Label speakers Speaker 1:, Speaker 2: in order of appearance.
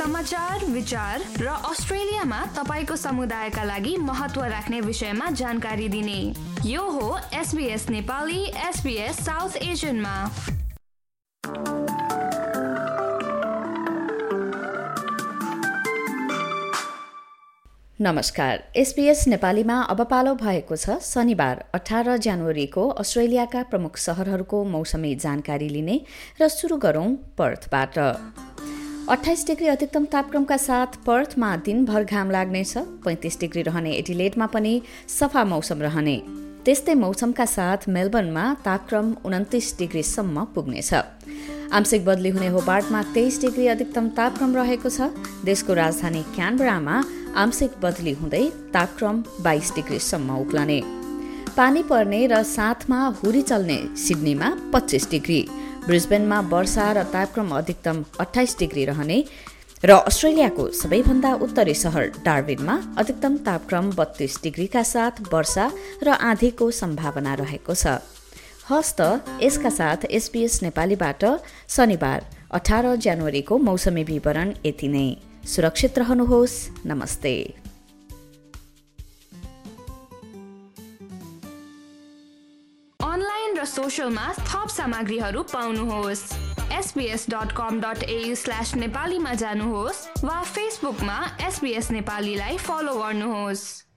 Speaker 1: समाचार, विचार र अस्ट्रेलियामा तपाईको समुदायका लागि महत्त्व राख्ने विषयमा जानकारी दिने यो हो SBS नेपाली SBS साउथ एशियनमा।
Speaker 2: नमस्कार, SBS नेपालीमा अब पालो भएको छ शनिबार 18 जनवरीको अस्ट्रेलियाका प्रमुख शहरहरूको मौसमी जानकारी लिने र सुरु गरौं पर्थबाट। 28 डिग्री अधिकतम तापक्रमका साथ पर्थमा दिनभर घाम लाग्नेछ। 35 डिग्री रहने एडिलेडमा पनि सफा मौसम रहने। त्यस्तै मौसमका साथ मेलबर्नमा तापक्रम 29 डिग्रीसम्म पुग्नेछ। आंशिक बदली हुने होबार्टमा 23 डिग्री अधिकतम तापक्रम रहेको छ। देशको राजधानी क्यानबरामा आंशिक बदली हुँदै तापक्रम 22 डिग्रीसम्म उक्लने। पानी पर्ने र साथमा हुरी चल्ने सिडनीमा 25 डिग्री, ब्रिस्बेनमा वर्षा र तापक्रम अधिकतम 28 डिग्री रहने र अस्ट्रेलियाको सबैभन्दा उत्तरी शहर डार्विनमा अधिकतम तापक्रम 32 डिग्रीका साथ वर्षा र आँधीको सम्भावना रहेको छ। हस्त यसका साथ SBS नेपालीबाट शनिबार 18 जनवरीको मौसमी विवरण यति नै। सुरक्षित रहनुहोस्। नमस्ते।
Speaker 1: अनलाइन र सोशलमा थप सामग्रीहरू पाउनुहोस्। sbs.com.au/नेपालीमा जानुहोस् वा फेसबुकमा SBS नेपालीलाई फलो गर्नुहोस्।